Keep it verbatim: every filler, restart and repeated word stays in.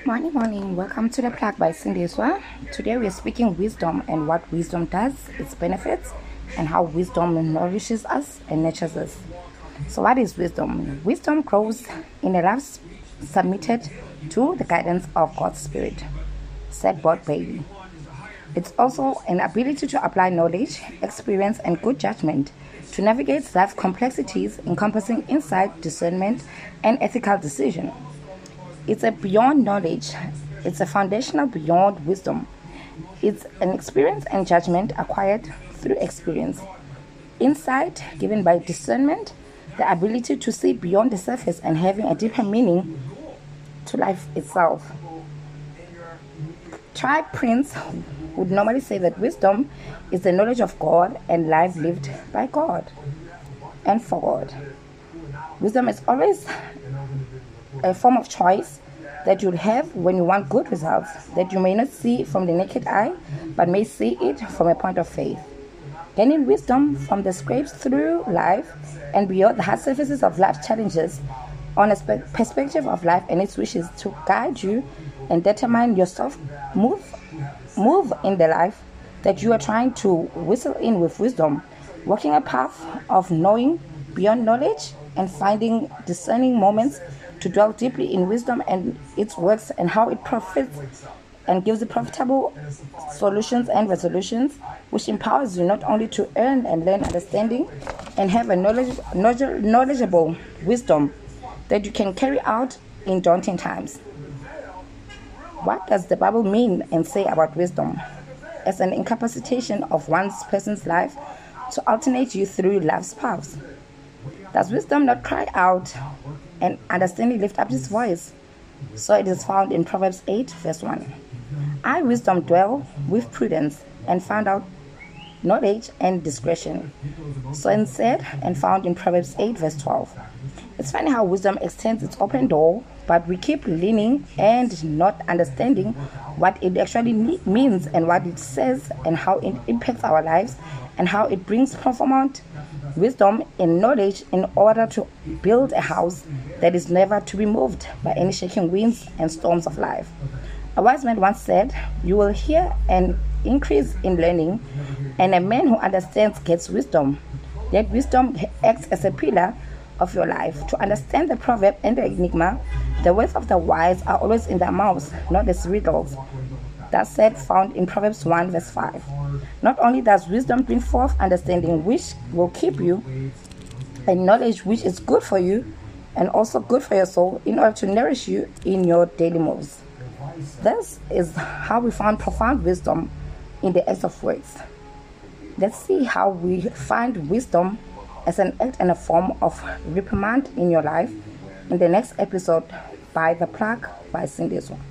Morning, morning. Welcome to the Plug by Cindy Iswa. Today we are speaking wisdom and what wisdom does, its benefits, and how wisdom nourishes us and nurtures us. So, what is wisdom? Wisdom grows in a life submitted to the guidance of God's Spirit, said Bob Bailey. It's also an ability to apply knowledge, experience, and good judgment to navigate life's complexities, encompassing insight, discernment, and ethical decision. It's a beyond knowledge. It's a foundational beyond wisdom. It's an experience and judgment acquired through experience. Insight given by discernment, the ability to see beyond the surface and having a deeper meaning to life itself. Tribe Prince would normally say that wisdom is the knowledge of God and life lived by God and for God. Wisdom is always a form of choice that you'll have when you want good results that you may not see from the naked eye but may see it from a point of faith. Gaining wisdom from the scrapes through life and beyond the hard surfaces of life's challenges on a spe- perspective of life and its wishes to guide you and determine yourself move move in the life that you are trying to whistle in with wisdom, walking a path of knowing beyond knowledge and finding discerning moments to dwell deeply in wisdom and its works and how it profits and gives you profitable solutions and resolutions, which empowers you not only to earn and learn understanding and have a knowledge, knowledge, knowledgeable wisdom that you can carry out in daunting times. What does the Bible mean and say about wisdom? As an incapacitation of one's person's life to alternate you through life's paths. Does wisdom not cry out and understanding lift up its voice? So it is found in Proverbs eight, verse one. I, wisdom, dwell with prudence and found out knowledge and discretion. So it said and found in Proverbs eight, verse twelve. It's funny how wisdom extends its open door, but we keep leaning and not understanding what it actually me- means and what it says and how it impacts our lives and how it brings profound wisdom and knowledge in order to build a house that is never to be moved by any shaking winds and storms of life. A wise man once said, "You will hear an increase in learning, and a man who understands gets wisdom. That wisdom acts as a pillar of your life. To understand the proverb and the enigma, the words of the wise are always in their mouths, not as riddles." That said, found in Proverbs one, verse five. Not only does wisdom bring forth understanding which will keep you, and knowledge which is good for you, and also good for your soul, in order to nourish you in your daily moves. This is how we found profound wisdom in the acts of words. Let's see how we find wisdom as an act and a form of reprimand in your life in the next episode by The Plug by Cindy Iswa.